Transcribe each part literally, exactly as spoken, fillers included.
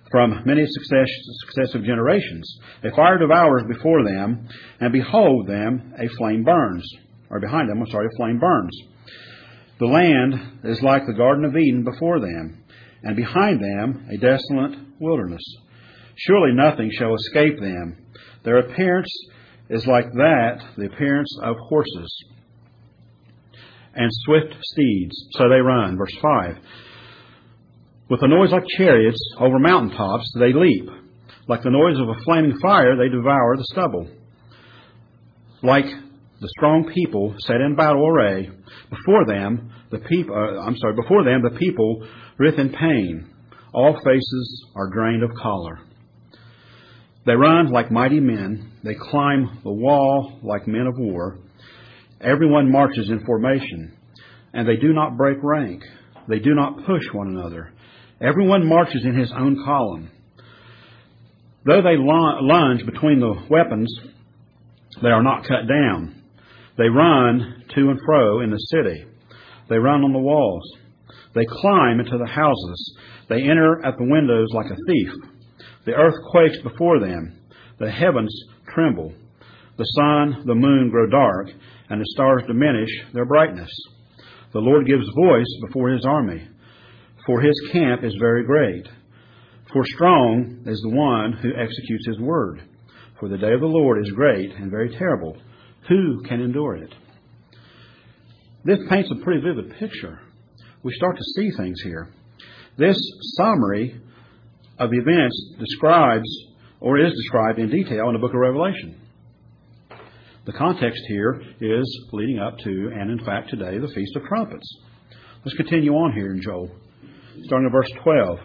from many success, successive generations. A fire devours before them, and behold them, a flame burns. Or behind them, I'm sorry, a flame burns. The land is like the Garden of Eden before them, and behind them a desolate wilderness. Surely nothing shall escape them. Their appearance is like that, the appearance of horses and swift steeds. So they run. Verse five. With a noise like chariots over mountaintops, they leap. Like the noise of a flaming fire, they devour the stubble. Like the strong people set in battle array, before them the people. Uh, I'm sorry. Before them the people writhe in pain. All faces are drained of color. They run like mighty men. They climb the wall like men of war. Everyone marches in formation, and they do not break rank. They do not push one another. Everyone marches in his own column. Though they lunge between the weapons, they are not cut down. They run to and fro in the city. They run on the walls. They climb into the houses. They enter at the windows like a thief. The earth quakes before them. The heavens tremble. The sun, the moon grow dark, and the stars diminish their brightness. The Lord gives voice before his army, for his camp is very great. For strong is the one who executes his word. For the day of the Lord is great and very terrible. Who can endure it? This paints a pretty vivid picture. We start to see things here. This summary of events describes or is described in detail in the book of Revelation. The context here is leading up to, and in fact today, the Feast of Trumpets. Let's continue on here in Joel, starting at verse twelve.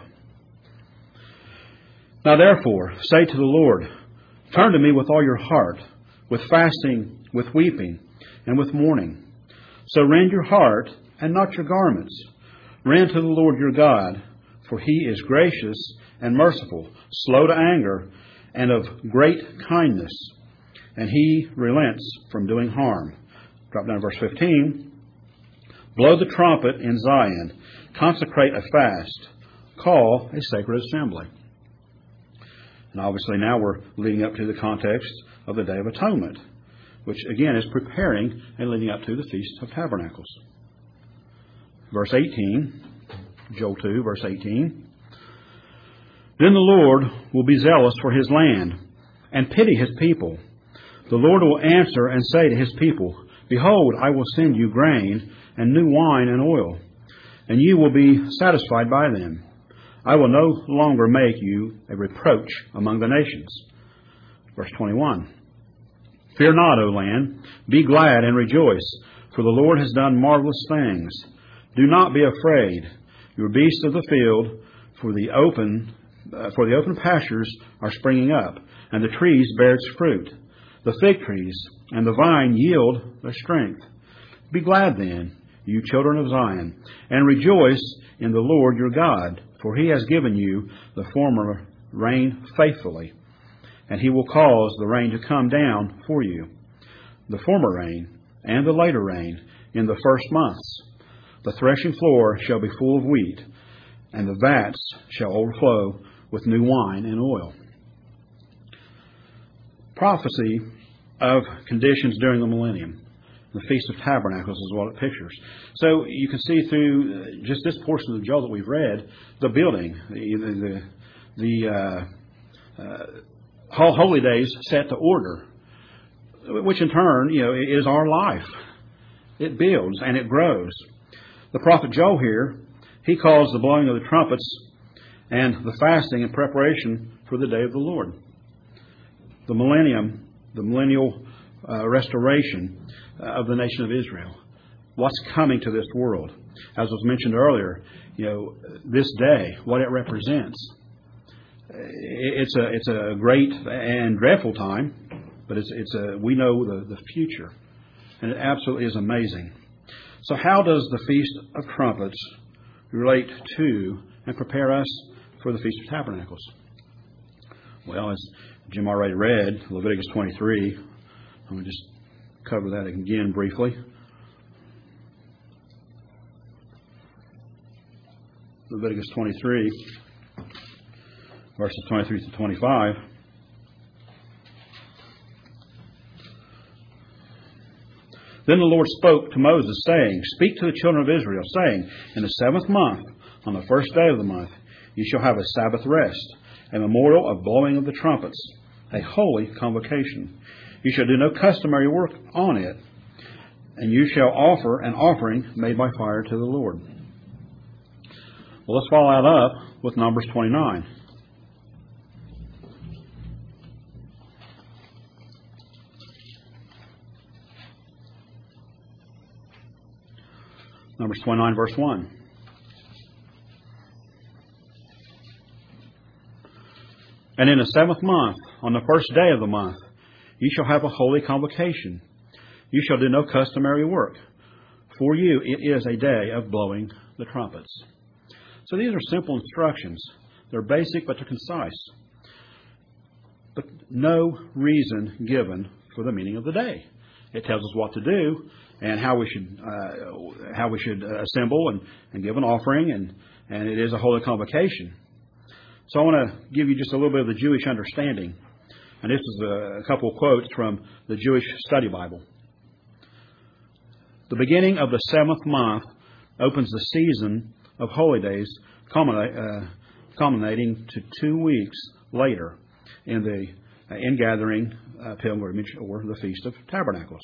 Now therefore, say to the Lord, turn to me with all your heart, with fasting, with weeping, and with mourning. So rend your heart and not your garments. Rend to the Lord your God, for he is gracious and merciful, slow to anger, and of great kindness, and he relents from doing harm. Drop down to verse fifteen. Blow the trumpet in Zion, consecrate a fast, call a sacred assembly. And obviously now we're leading up to the context of the Day of Atonement, which again is preparing and leading up to the Feast of Tabernacles. Verse eighteen, Joel two, verse eighteen. Then the Lord will be zealous for his land and pity his people. The Lord will answer and say to his people, behold, I will send you grain and new wine and oil, and you will be satisfied by them. I will no longer make you a reproach among the nations. Verse twenty-one. Fear not, O land, be glad and rejoice, for the Lord has done marvelous things. Do not be afraid, your beasts of the field, for the open uh, for the open pastures are springing up, and the trees bear its fruit. The fig trees and the vine yield their strength. Be glad then, you children of Zion, and rejoice in the Lord your God, for he has given you the former rain faithfully, and he will cause the rain to come down for you, the former rain and the later rain in the first months. The threshing floor shall be full of wheat, and the vats shall overflow with new wine and oil. Prophecy of conditions during the millennium. The Feast of Tabernacles is what it pictures. So you can see through just this portion of Joel that we've read, the building, the the, the uh, uh, holy days set to order, which in turn, you know, is our life. It builds and it grows. The prophet Joel here, he calls the blowing of the trumpets and the fasting in preparation for the day of the Lord. The millennium, the millennial uh, restoration uh, of the nation of Israel. What's coming to this world? As was mentioned earlier, you know, this day, what it represents. It's a it's a great and dreadful time, but it's it's a we know the, the future, and it absolutely is amazing. So, how does the Feast of Trumpets relate to and prepare us for the Feast of Tabernacles? Well, as Jim already read, Leviticus twenty-three. I'm going to just cover that again briefly. Leviticus twenty-three. verses twenty-three to twenty-five. Then the Lord spoke to Moses, saying, Speak to the children of Israel, saying, In the seventh month, on the first day of the month, you shall have a Sabbath rest, a memorial of blowing of the trumpets, a holy convocation. You shall do no customary work on it, and you shall offer an offering made by fire to the Lord. Well, let's follow that up with Numbers twenty-nine. Numbers twenty-nine, verse one. And in the seventh month, on the first day of the month, you shall have a holy convocation. You shall do no customary work. For you it is a day of blowing the trumpets. So these are simple instructions. They're basic, but they're concise. But no reason given for the meaning of the day. It tells us what to do and how we should uh, how we should assemble and, and give an offering, and, and it is a holy convocation. So I want to give you just a little bit of the Jewish understanding. And this is a couple of quotes from the Jewish Study Bible. The beginning of the seventh month opens the season of holy days, culminating to two weeks later in the uh, ingathering uh, pilgrimage, or the Feast of Tabernacles.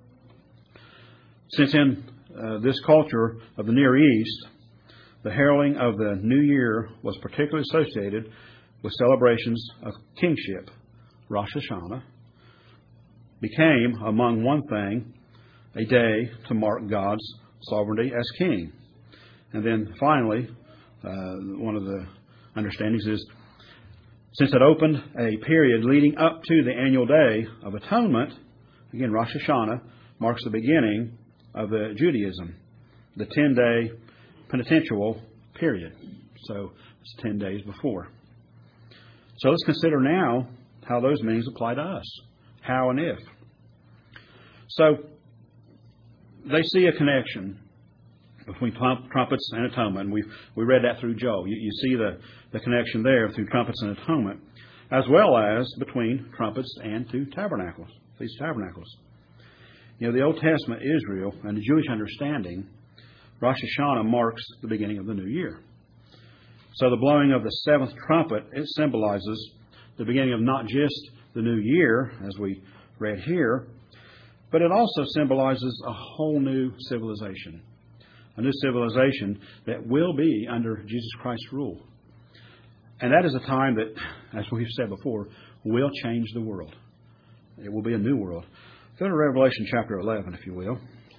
Since in uh, this culture of the Near East, the heralding of the New Year was particularly associated with celebrations of kingship, Rosh Hashanah became, among one thing, a day to mark God's sovereignty as king. And then finally, uh, one of the understandings is, since it opened a period leading up to the annual Day of Atonement, again, Rosh Hashanah marks the beginning of the Judaism, the ten-day penitential period. So it's ten days before. So let's consider now how those meanings apply to us. How and if. So they see a connection between trumpets and atonement. And we we read that through Joel. You, you see the, the connection there through trumpets and atonement, as well as between trumpets and two tabernacles, these tabernacles. You know, the Old Testament Israel and the Jewish understanding, Rosh Hashanah marks the beginning of the new year. So the blowing of the seventh trumpet, it symbolizes the beginning of not just the new year, as we read here, but it also symbolizes a whole new civilization. A new civilization that will be under Jesus Christ's rule. And that is a time that, as we've said before, will change the world. It will be a new world. Go to Revelation chapter eleven, if you will.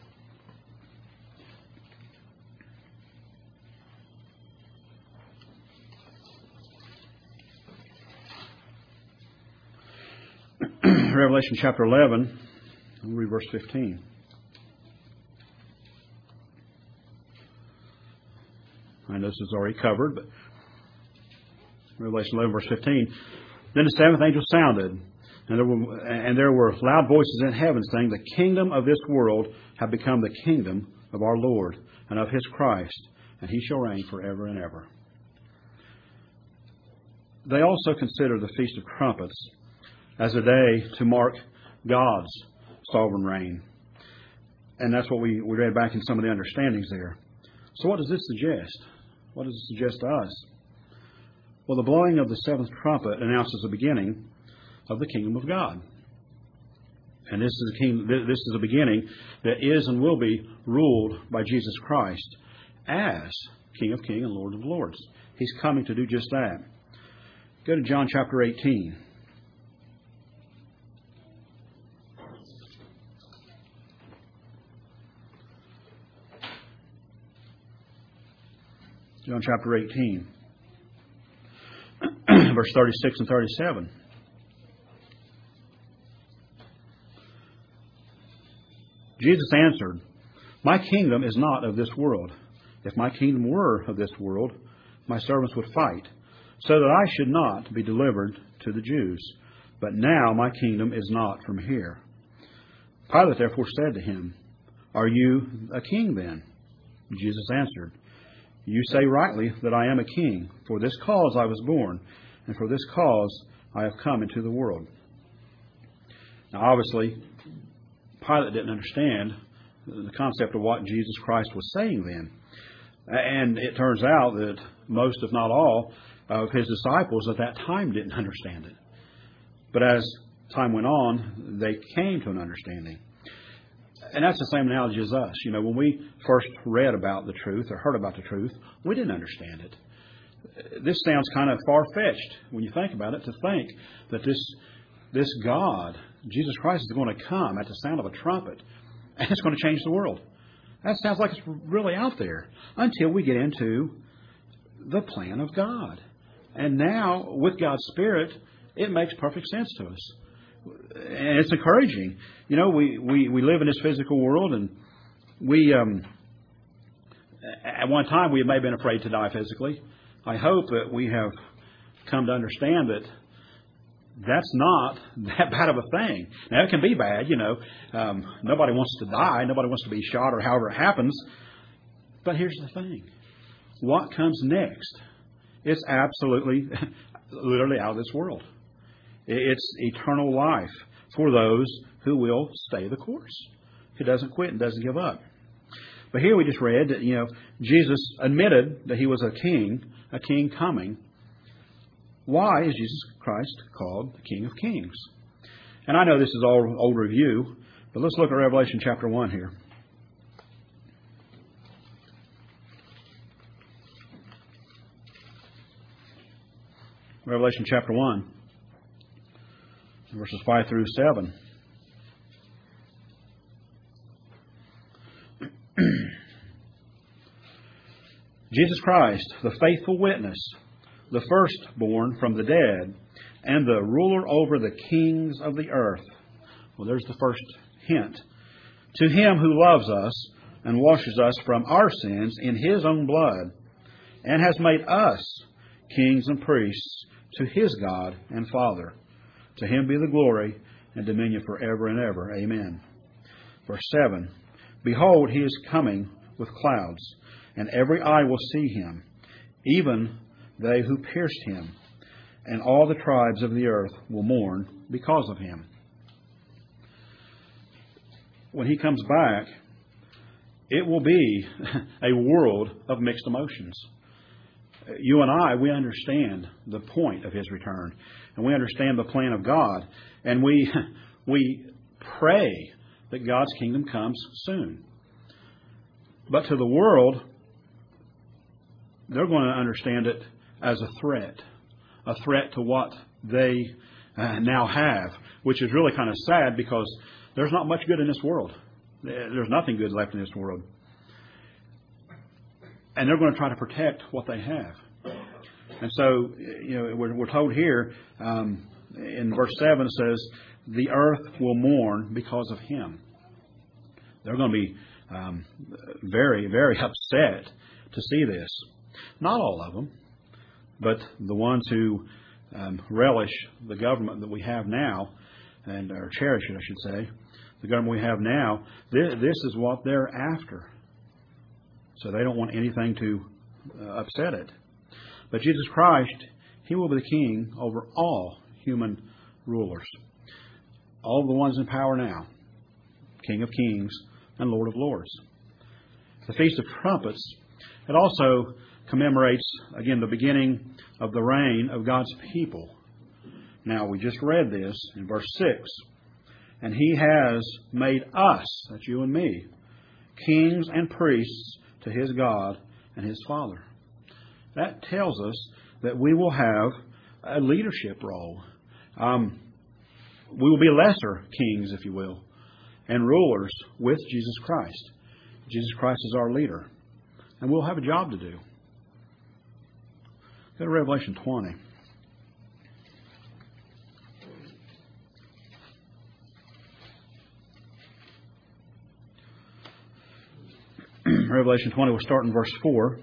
Revelation chapter eleven, we'll read verse fifteen. I know this is already covered, but Revelation eleven, verse fifteen. Then the seventh angel sounded, and there were, and there were loud voices in heaven saying, The kingdom of this world have become the kingdom of our Lord and of His Christ, and He shall reign forever and ever. They also consider the Feast of Trumpets as a day to mark God's sovereign reign. And that's what we, we read back in some of the understandings there. So what does this suggest? What does it suggest to us? Well, the blowing of the seventh trumpet announces the beginning of the kingdom of God. And this is a king, this is a beginning that is and will be ruled by Jesus Christ as King of Kings and Lord of Lords. He's coming to do just that. Go to John chapter eighteen. John chapter eighteen, verse thirty-six and thirty-seven. Jesus answered, My kingdom is not of this world. If my kingdom were of this world, my servants would fight, so that I should not be delivered to the Jews. But now my kingdom is not from here. Pilate therefore said to him, Are you a king then? Jesus answered, You say rightly that I am a king. For this cause I was born, and for this cause I have come into the world." Now, obviously, Pilate didn't understand the concept of what Jesus Christ was saying then. And it turns out that most, if not all, of his disciples at that time didn't understand it. But as time went on, they came to an understanding. And that's the same analogy as us. You know, when we first read about the truth or heard about the truth, we didn't understand it. This sounds kind of far-fetched when you think about it, to think that this, this God, Jesus Christ, is going to come at the sound of a trumpet and it's going to change the world. That sounds like it's really out there until we get into the plan of God. And now, with God's Spirit, it makes perfect sense to us. And it's encouraging. You know, we, we, we live in this physical world, and we, um, at one time, we may have been afraid to die physically. I hope that we have come to understand that that's not that bad of a thing. Now, it can be bad, you know. Um, nobody wants to die. Nobody wants to be shot or however it happens. But here's the thing. What comes next is absolutely, literally out of this world. It's eternal life for those who will stay the course, who doesn't quit and doesn't give up. But here we just read that, you know, Jesus admitted that he was a king, a king coming. Why is Jesus Christ called the King of Kings? And I know this is all old review, but let's look at Revelation chapter one here. Revelation chapter one, verses five through seven. Jesus Christ, the faithful witness, the firstborn from the dead, and the ruler over the kings of the earth. Well, there's the first hint. To him who loves us and washes us from our sins in his own blood, and has made us kings and priests to his God and Father. To him be the glory and dominion forever and ever. Amen. Verse seven. Behold, he is coming with clouds, and every eye will see him, even they who pierced him, and all the tribes of the earth will mourn because of him. When he comes back, it will be a world of mixed emotions. You and I, we understand the point of his return, and we understand the plan of God, and we we pray that God's kingdom comes soon. But to the world, they're going to understand it as a threat, a threat to what they uh, now have, which is really kind of sad because there's not much good in this world. There's nothing good left in this world. And they're going to try to protect what they have. And so, you know, we're, we're told here um, in verse seven, it says, the earth will mourn because of him. They're going to be um, very, very upset to see this. Not all of them, but the ones who um, relish the government that we have now, and or cherish it, I should say, the government we have now, this, this is what they're after. So they don't want anything to uh, upset it. But Jesus Christ, he will be the king over all human rulers. All the ones in power now. King of kings and Lord of lords. The Feast of Trumpets, it also commemorates, again, the beginning of the reign of God's people. Now, we just read this in verse six. And he has made us, that's you and me, kings and priests to his God and his Father. That tells us that we will have a leadership role. Um, we will be lesser kings, if you will, and rulers with Jesus Christ. Jesus Christ is our leader. And we'll have a job to do. Go to Revelation twenty. Revelation twenty, we'll start in verse four.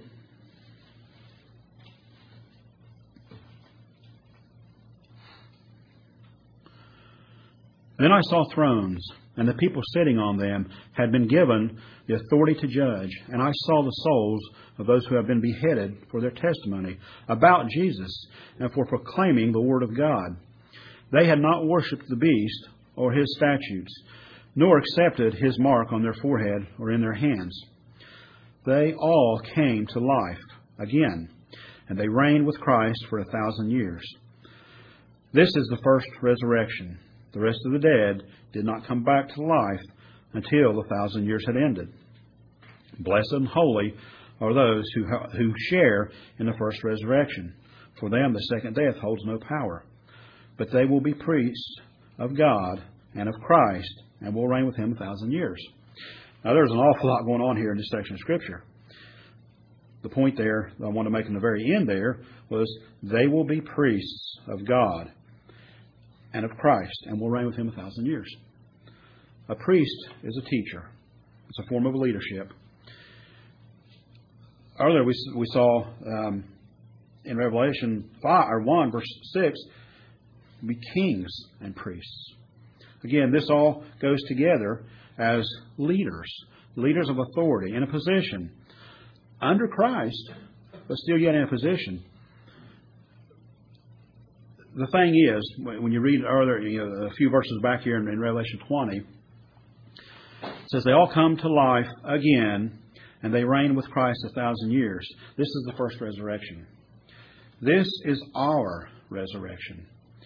Then I saw thrones, and the people sitting on them had been given the authority to judge. And I saw the souls of those who have been beheaded for their testimony about Jesus and for proclaiming the word of God. They had not worshipped the beast or his statutes, nor accepted his mark on their forehead or in their hands. They all came to life again, and they reigned with Christ for a thousand years. This is the first resurrection. The rest of the dead did not come back to life until the thousand years had ended. Blessed and holy are those who who share in the first resurrection. For them the second death holds no power. But they will be priests of God and of Christ, and will reign with Him a thousand years. Now there's an awful lot going on here in this section of Scripture. The point there that I want to make in the very end there was they will be priests of God and of Christ, and will reign with Him a thousand years. A priest is a teacher. It's a form of leadership. Earlier we we saw um, in Revelation five or one verse six, be kings and priests. Again, this all goes together as leaders, leaders of authority in a position under Christ, but still yet in a position. The thing is, when you read earlier, you know, a few verses back here in, in Revelation twenty, it says they all come to life again, and they reign with Christ a thousand years. This is the first resurrection. This is our resurrection.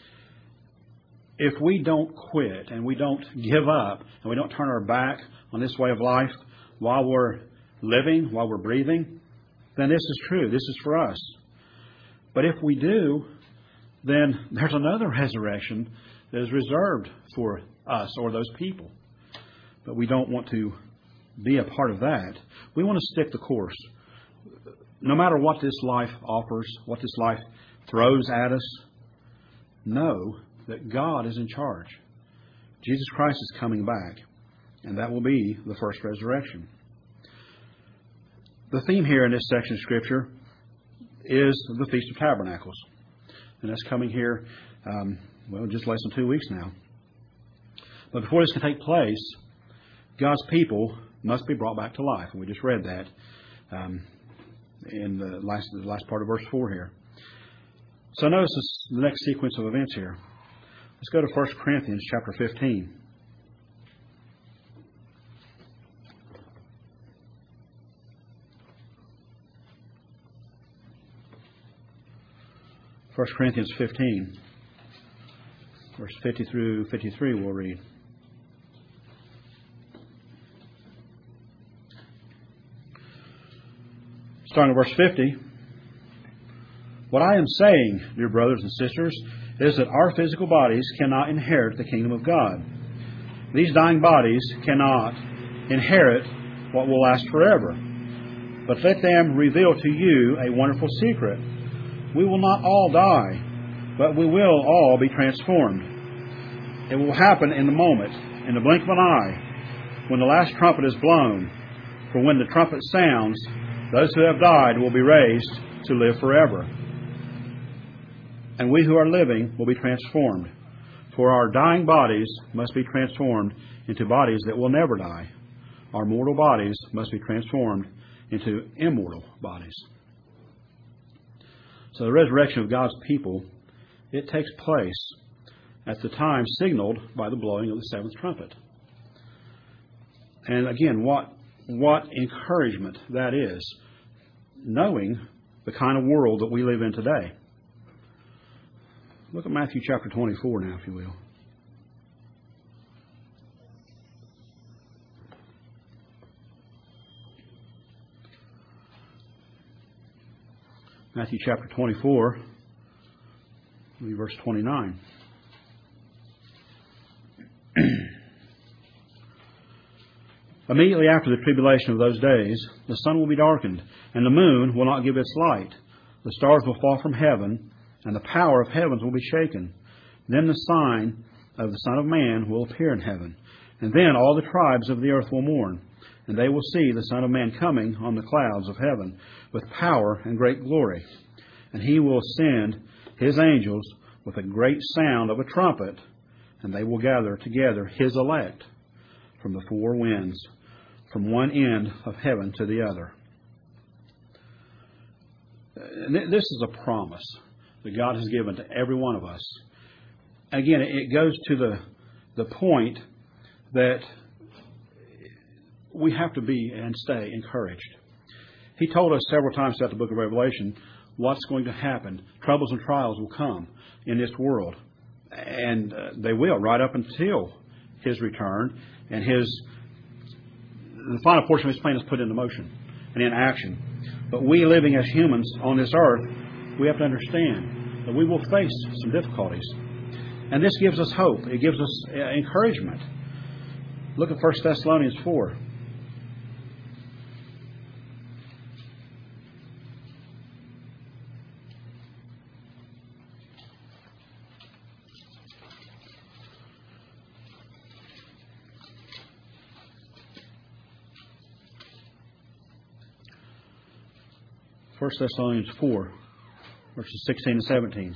If we don't quit and we don't give up and we don't turn our back on this way of life while we're living, while we're breathing, then this is true. This is for us. But if we do, then there's another resurrection that is reserved for us or those people. But we don't want to be a part of that. We want to stick the course. No matter what this life offers, what this life throws at us, know that God is in charge. Jesus Christ is coming back, and that will be the first resurrection. The theme here in this section of Scripture is the Feast of Tabernacles. And that's coming here, um, well, just less than two weeks now. But before this can take place, God's people must be brought back to life. And we just read that um, in the last, the last part of verse four here. So notice this, the next sequence of events here. Let's go to First Corinthians chapter fifteen. First Corinthians fifteen, verse fifty through fifty-three we'll read. Starting at verse fifty. What I am saying, dear brothers and sisters, is that our physical bodies cannot inherit the kingdom of God. These dying bodies cannot inherit what will last forever. But let them reveal to you a wonderful secret. We will not all die, but we will all be transformed. It will happen in the moment, in the blink of an eye, when the last trumpet is blown. For when the trumpet sounds, those who have died will be raised to live forever. And we who are living will be transformed. For our dying bodies must be transformed into bodies that will never die. Our mortal bodies must be transformed into immortal bodies. So the resurrection of God's people, it takes place at the time signaled by the blowing of the seventh trumpet. And again, what what encouragement that is, knowing the kind of world that we live in today. Look at Matthew chapter twenty-four now, if you will. Matthew chapter twenty-four, verse twenty-nine. Immediately after the tribulation of those days, the sun will be darkened, and the moon will not give its light. The stars will fall from heaven, and the power of heavens will be shaken. Then the sign of the Son of Man will appear in heaven. And then all the tribes of the earth will mourn, and they will see the Son of Man coming on the clouds of heaven with power and great glory. And He will send His angels with a great sound of a trumpet, and they will gather together His elect from the four winds, from one end of heaven to the other. This is a promise that God has given to every one of us. Again, it goes to the, the point that we have to be and stay encouraged. He told us several times throughout the book of Revelation what's going to happen. Troubles and trials will come in this world. And uh, they will, right up until His return and His the final portion of His plan is put into motion and in action. But we living as humans on this earth, we have to understand that we will face some difficulties. And this gives us hope. It gives us uh, encouragement. Look at First Thessalonians four. First Thessalonians four, verses sixteen and seventeen.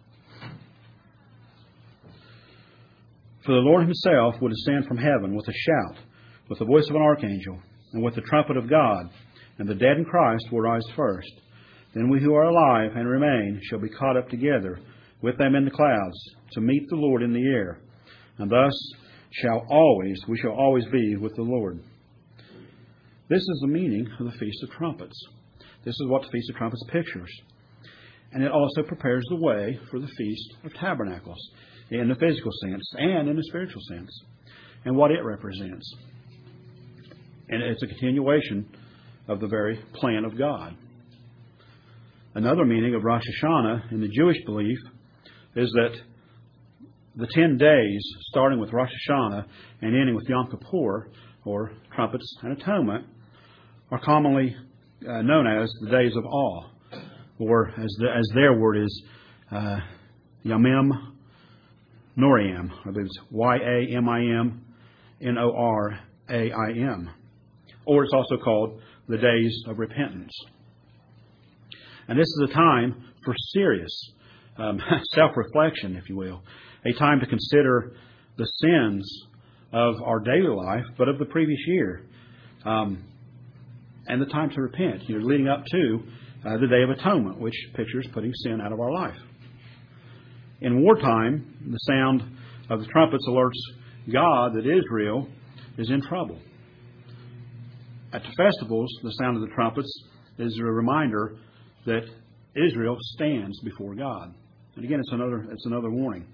For the Lord Himself will descend from heaven with a shout, with the voice of an archangel, and with the trumpet of God, and the dead in Christ will rise first. Then we who are alive and remain shall be caught up together with them in the clouds to meet the Lord in the air, and thus shall always we shall always be with the Lord. This is the meaning of the Feast of Trumpets. This is what the Feast of Trumpets pictures. And it also prepares the way for the Feast of Tabernacles in the physical sense and in the spiritual sense and what it represents. And it's a continuation of the very plan of God. Another meaning of Rosh Hashanah in the Jewish belief is that the ten days, starting with Rosh Hashanah and ending with Yom Kippur, or Trumpets and Atonement, are commonly Uh, known as the days of awe, or as the, as their word is uh, Yamim Noriam. I believe it's Y A M I M N O R A I M. Or it's also called the days of repentance. And this is a time for serious um, self-reflection, if you will. A time to consider the sins of our daily life, but of the previous year. Um, And the time to repent, you know, leading up to uh, the Day of Atonement, which pictures putting sin out of our life. In wartime, the sound of the trumpets alerts God that Israel is in trouble. At the festivals, the sound of the trumpets is a reminder that Israel stands before God. And again, it's another it's another warning.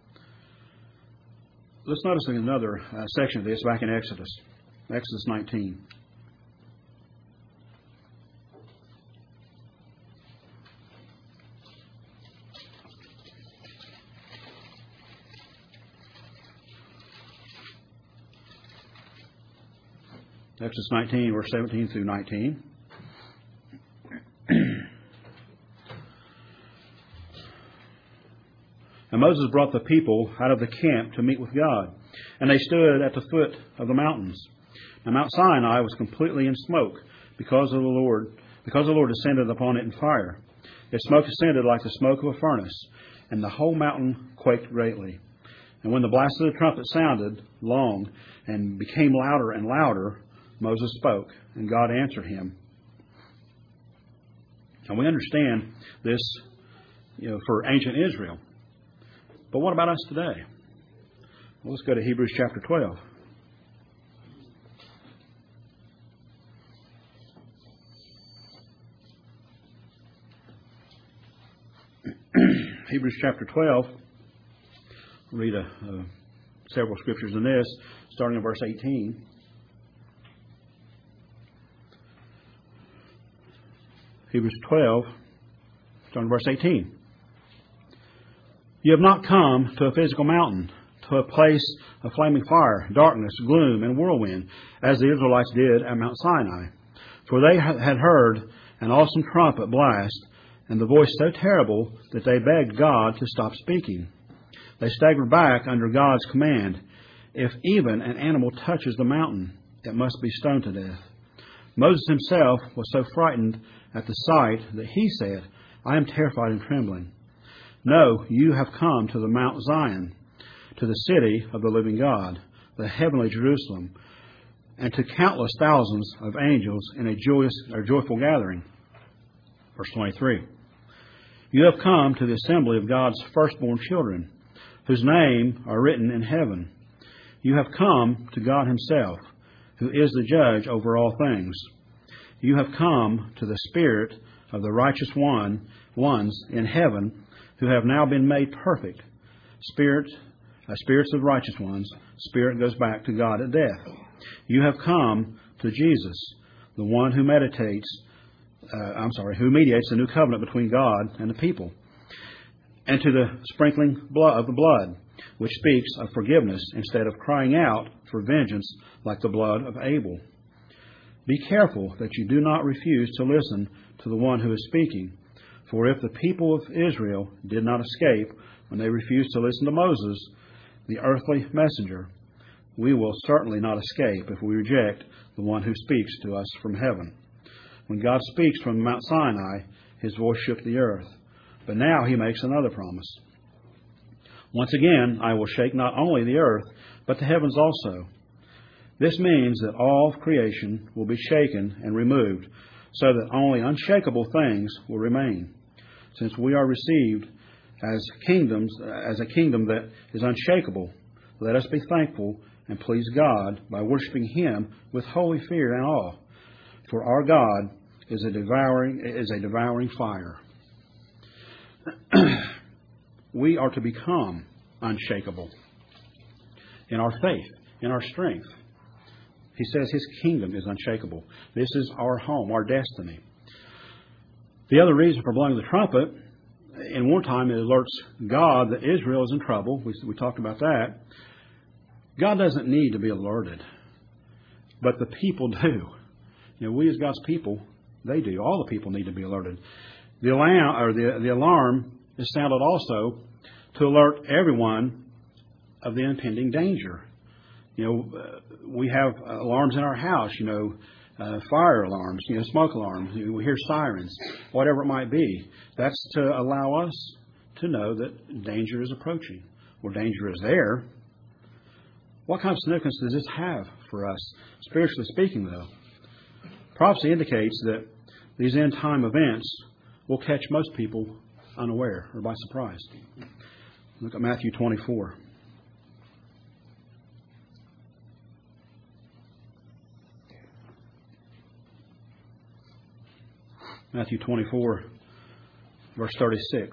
Let's notice another uh, section of this back in Exodus, Exodus nineteen. Exodus nineteen, verse seventeen through nineteen. And Moses brought the people out of the camp to meet with God, and they stood at the foot of the mountains. Now Mount Sinai was completely in smoke because of the Lord, because the Lord descended upon it in fire. Its smoke ascended like the smoke of a furnace, and the whole mountain quaked greatly. And when the blast of the trumpet sounded long and became louder and louder, Moses spoke, and God answered him. And we understand this, you know, for ancient Israel. But what about us today? Well, let's go to Hebrews chapter twelve. Hebrews chapter twelve. I'll read a, uh, several scriptures in this, starting in verse eighteen. Hebrews twelve, starting in verse eighteen. You have not come to a physical mountain, to a place of flaming fire, darkness, gloom, and whirlwind, as the Israelites did at Mount Sinai. For they had heard an awesome trumpet blast, and the voice so terrible that they begged God to stop speaking. They staggered back under God's command. If even an animal touches the mountain, it must be stoned to death. Moses himself was so frightened at the sight that he said, I am terrified and trembling. No, you have come to the Mount Zion, to the city of the living God, the heavenly Jerusalem, and to countless thousands of angels in a joyous or joyful gathering. Verse twenty-three. You have come to the assembly of God's firstborn children, whose names are written in heaven. You have come to God Himself, who is the judge over all things. You have come to the Spirit of the righteous one, ones in heaven, who have now been made perfect. Spirit, uh, spirits of righteous ones. Spirit goes back to God at death. You have come to Jesus, the one who meditates, uh, I'm sorry, who mediates the new covenant between God and the people, and to the sprinkling blood of the blood, which speaks of forgiveness instead of crying out for vengeance like the blood of Abel. Be careful that you do not refuse to listen to the one who is speaking. For if the people of Israel did not escape when they refused to listen to Moses, the earthly messenger, we will certainly not escape if we reject the one who speaks to us from heaven. When God speaks from Mount Sinai, His voice shook the earth. But now He makes another promise. Once again, I will shake not only the earth, but the heavens also. This means that all of creation will be shaken and removed, so that only unshakable things will remain. Since we are received as kingdoms, as a kingdom that is unshakable, let us be thankful and please God by worshiping Him with holy fear and awe. For our God is a devouring is a devouring fire. We are to become unshakable in our faith, in our strength. He says His kingdom is unshakable. This is our home, our destiny. The other reason for blowing the trumpet, in wartime, it alerts God that Israel is in trouble. We, we talked about that. God doesn't need to be alerted, but the people do. You know, we as God's people, they do. All the people need to be alerted. The alarm, or the, the alarm is sounded also to alert everyone of the impending danger. You know, uh, we have alarms in our house, you know, uh, fire alarms, you know, smoke alarms. You know, we hear sirens, whatever it might be. That's to allow us to know that danger is approaching, or danger is there. What kind of significance does this have for us, spiritually speaking, though? Prophecy indicates that these end-time events will catch most people unaware or by surprise. Look at Matthew twenty-four. Matthew twenty-four, verse thirty-six.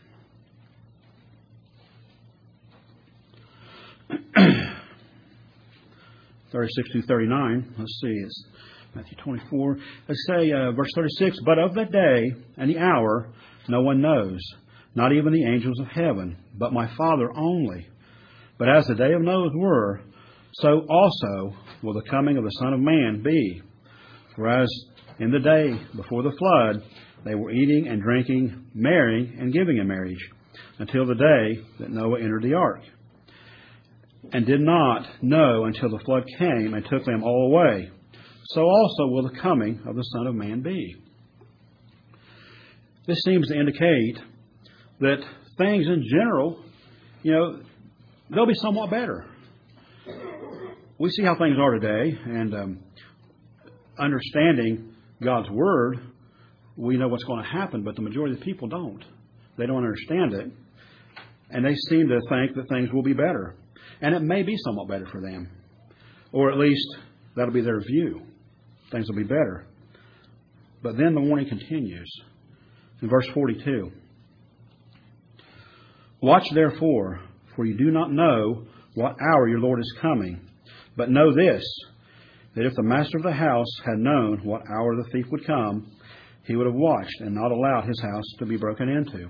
thirty-six through thirty-nine. Let's see. It's Matthew twenty-four. Let's say uh, verse thirty-six. But of the day and the hour no one knows, not even the angels of heaven, but my Father only. But as the day of Noah were, so also will the coming of the Son of Man be. For as in the day before the flood, they were eating and drinking, marrying and giving in marriage, until the day that Noah entered the ark, and did not know until the flood came and took them all away. So also will the coming of the Son of Man be. This seems to indicate that things in general, you know, they'll be somewhat better. We see how things are today, and um, understanding God's Word, we know what's going to happen, but the majority of the people don't. They don't understand it, and they seem to think that things will be better. And it may be somewhat better for them, or at least that'll be their view. Things will be better. But then the warning continues in verse forty-two. Watch therefore, for you do not know what hour your Lord is coming. But know this, that if the master of the house had known what hour the thief would come, he would have watched and not allowed his house to be broken into.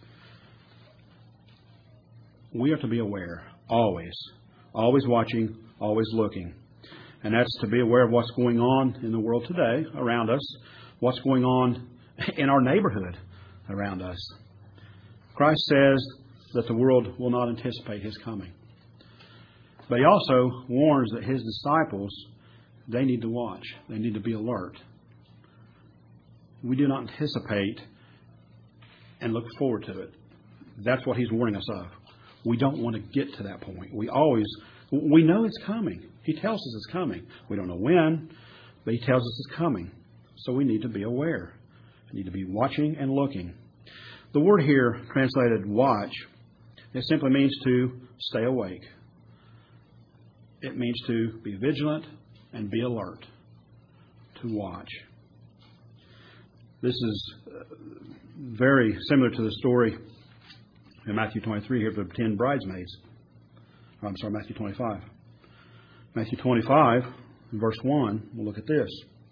We are to be aware, always. Always watching, always looking. And that's to be aware of what's going on in the world today around us, what's going on in our neighborhood around us. Christ says that the world will not anticipate His coming. But He also warns that His disciples, they need to watch. They need to be alert. We do not anticipate and look forward to it. That's what He's warning us of. We don't want to get to that point. We always We know it's coming. He tells us it's coming. We don't know when, but He tells us it's coming. So we need to be aware. We need to be watching and looking. The word here, translated watch, it simply means to stay awake. It means to be vigilant and be alert. To watch. This is very similar to the story in Matthew twenty-three here of the ten bridesmaids. Oh, I'm sorry, Matthew twenty-five. Matthew twenty-five, verse one, we'll look at this.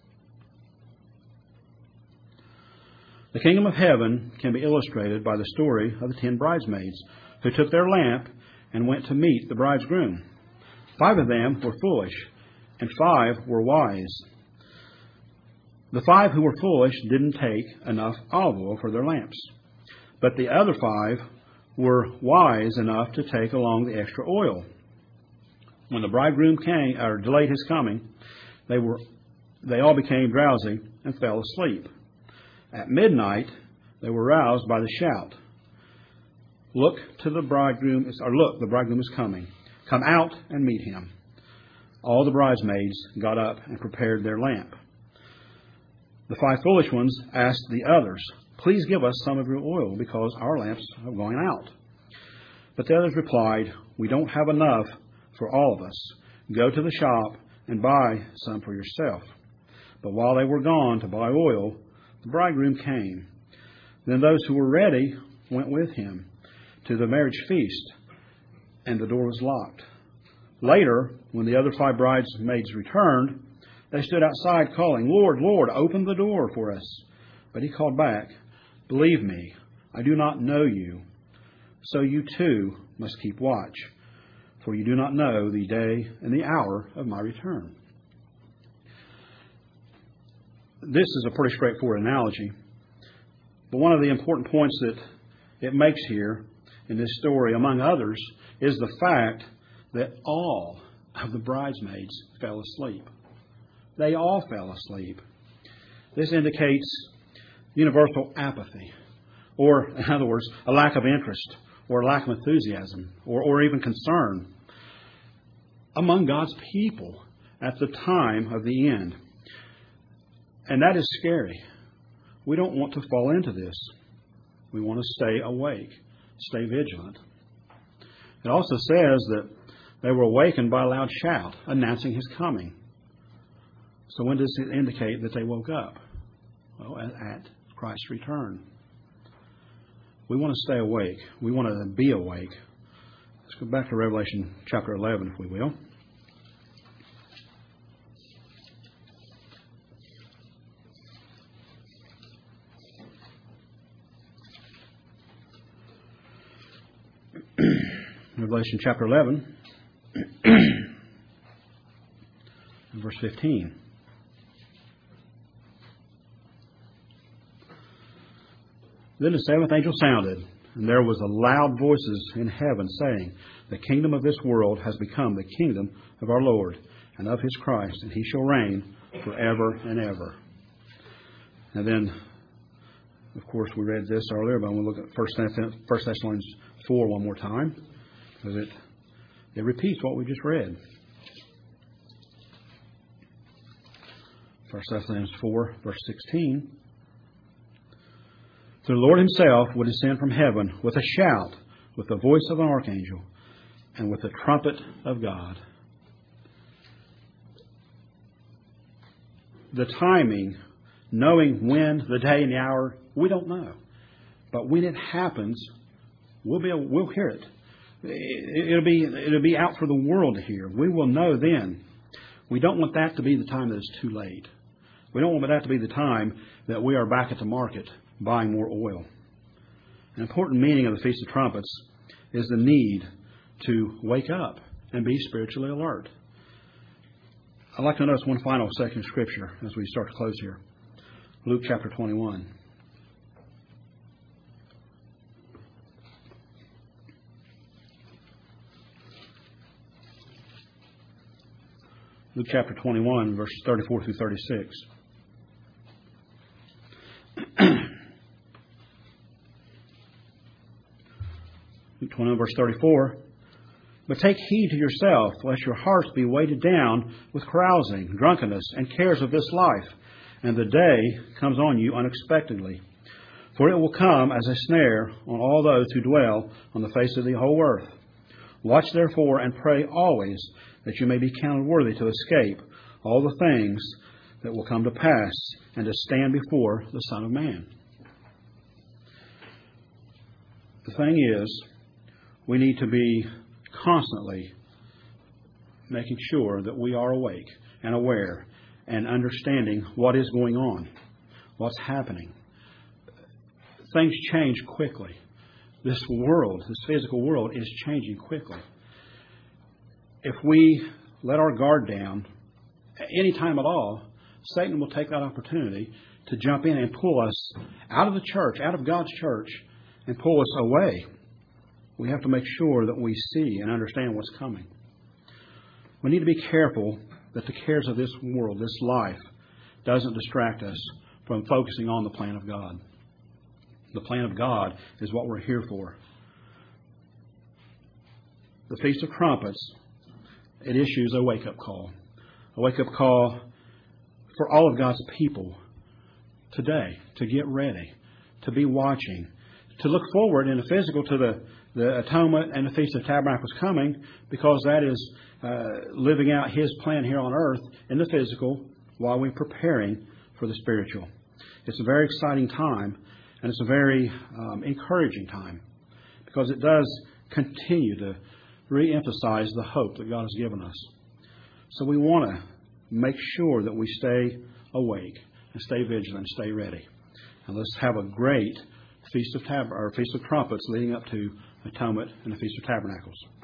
The kingdom of heaven can be illustrated by the story of the ten bridesmaids who took their lamp and went to meet the bridegroom. Five of them were foolish, and five were wise. The five who were foolish didn't take enough olive oil for their lamps. But the other five were wise enough to take along the extra oil. When the bridegroom came, or delayed his coming, they were they all became drowsy and fell asleep. At midnight, they were roused by the shout, "Look to the bridegroom, or look, the bridegroom is coming. Come out and meet him." All the bridesmaids got up and prepared their lamp. The five foolish ones asked the others, "Please give us some of your oil, because our lamps are going out." But the others replied, "We don't have enough for all of us. Go to the shop and buy some for yourself." But while they were gone to buy oil, the bridegroom came. Then those who were ready went with him to the marriage feast, and the door was locked. Later, when the other five bridesmaids returned, they stood outside calling, "Lord, Lord, open the door for us." But he called back, "Believe me, I do not know you. So you too must keep watch, for you do not know the day and the hour of my return." This is a pretty straightforward analogy. But one of the important points that it makes here in this story, among others, is the fact that all of the bridesmaids fell asleep. They all fell asleep. This indicates universal apathy, or, in other words, a lack of interest, or a lack of enthusiasm, or, or even concern among God's people at the time of the end. And that is scary. We don't want to fall into this. We want to stay awake, stay vigilant. It also says that they were awakened by a loud shout announcing His coming. So when does it indicate that they woke up? Well, at Christ's return. We want to stay awake. We want to be awake. Let's go back to Revelation chapter eleven, if we will. Revelation chapter eleven, verse fifteen. Then the seventh angel sounded, and there was a loud voices in heaven saying, "The kingdom of this world has become the kingdom of our Lord and of His Christ, and He shall reign forever and ever." And then, of course, we read this earlier, but we'll look at First Thessalonians four one more time, because it, it repeats what we just read. First Thessalonians four, verse sixteen. "The Lord Himself will descend from heaven with a shout, with the voice of an archangel, and with the trumpet of God." The timing, knowing when, the day and the hour, we don't know. But when it happens, we'll be we'll hear it. It'll be it'll be out for the world to hear. We will know then. We don't want that to be the time that it's too late. We don't want that to be the time that we are back at the market buying more oil. An important meaning of the Feast of Trumpets is the need to wake up and be spiritually alert. I'd like to notice one final section of Scripture as we start to close here. Luke chapter twenty-one. Luke chapter twenty-one, verses thirty-four through thirty-six. Luke twenty-one, verse thirty-four. But take heed to yourself, lest your hearts be weighted down with carousing, drunkenness, and cares of this life, and the day comes on you unexpectedly. For it will come as a snare on all those who dwell on the face of the whole earth. Watch therefore and pray always, that you may be counted worthy to escape all the things that will come to pass, and to stand before the Son of Man. The thing is, we need to be constantly making sure that we are awake and aware and understanding what is going on, what's happening. Things change quickly. This world, this physical world, is changing quickly. If we let our guard down at any time at all, Satan will take that opportunity to jump in and pull us out of the church, out of God's church, and pull us away. We have to make sure that we see and understand what's coming. We need to be careful that the cares of this world, this life, doesn't distract us from focusing on the plan of God. The plan of God is what we're here for. The Feast of Trumpets, it issues a wake-up call. A wake-up call for all of God's people today to get ready, to be watching, to look forward in the physical to the, the Atonement and the Feast of Tabernacles coming, because that is uh, living out His plan here on earth in the physical while we're preparing for the spiritual. It's a very exciting time, and it's a very um, encouraging time, because it does continue to re-emphasize the hope that God has given us. So we want to make sure that we stay awake and stay vigilant and stay ready. And let's have a great Feast of Tab- or Feast of Trumpets leading up to Atonement and the Feast of Tabernacles.